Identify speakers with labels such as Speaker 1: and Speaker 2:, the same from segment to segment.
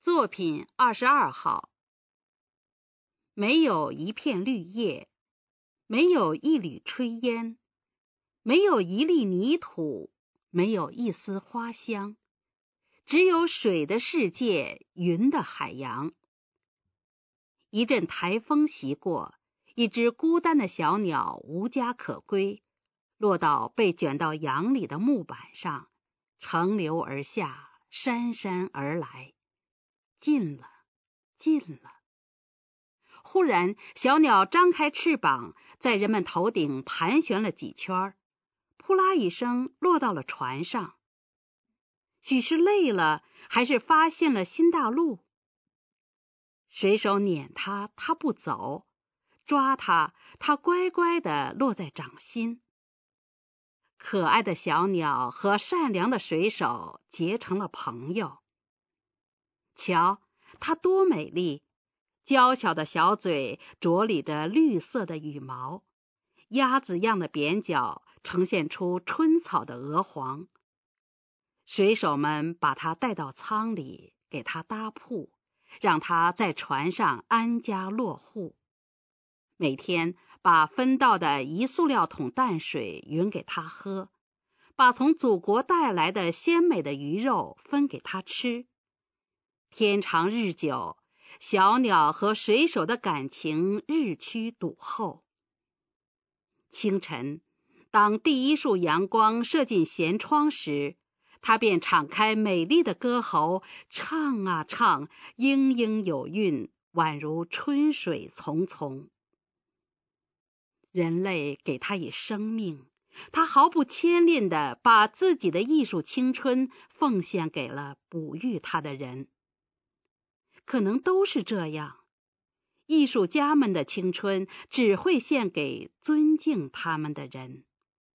Speaker 1: 作品22号。没有一片绿叶，没有一缕炊烟，没有一粒泥土，没有一丝花香，只有水的世界，云的海洋。一阵台风袭过，一只孤单的小鸟无家可归，落到被卷到洋里的木板上，乘流而下，姗姗而来。近了，近了。忽然，小鸟张开翅膀，在人们头顶盘旋了几圈，扑啦一声落到了船上。许是累了，还是发现了新大陆。水手撵它，它不走；抓它，它乖乖地落在掌心。可爱的小鸟和善良的水手结成了朋友。瞧，它多美丽！娇小的小嘴着理着绿色的羽毛，鸭子样的扁角呈现出春草的鹅黄。水手们把它带到舱里，给它搭铺，让它在船上安家落户。每天把分到的1塑料桶淡水匀给它喝，把从祖国带来的鲜美的鱼肉分给它吃。天长日久，小鸟和水手的感情日趋笃厚。清晨，当第一束阳光射进舷窗时，它便敞开美丽的歌喉，唱啊唱，莺莺有韵，宛如春水淙淙。人类给它以生命，它毫不牵恋地把自己的艺术青春奉献给了哺育它的人。可能都是这样，艺术家们的青春只会献给尊敬他们的人。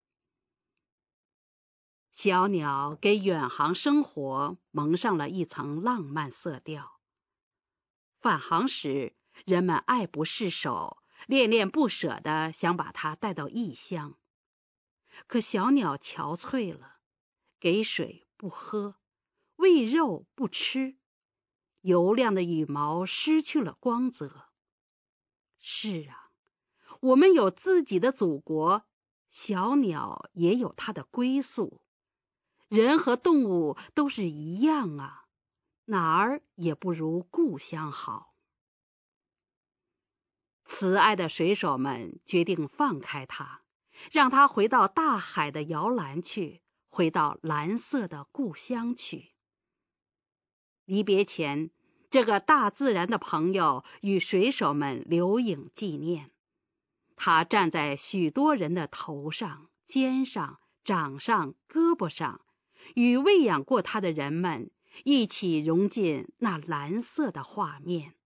Speaker 1: 小鸟给远航生活蒙上了一层浪漫色调。返航时，人们爱不释手，恋恋不舍地想把它带到异乡。可小鸟憔悴了，给水不喝，喂肉不吃，油亮的羽毛失去了光泽。是啊，我们有自己的祖国，小鸟也有它的归宿。人和动物都是一样啊，哪儿也不如故乡好。慈爱的水手们决定放开它，让它回到大海的摇篮去，回到蓝色的故乡去。离别前，这个大自然的朋友与水手们留影纪念。他站在许多人的头上、肩上、掌上、胳膊上，与喂养过他的人们一起融进那蓝色的画面。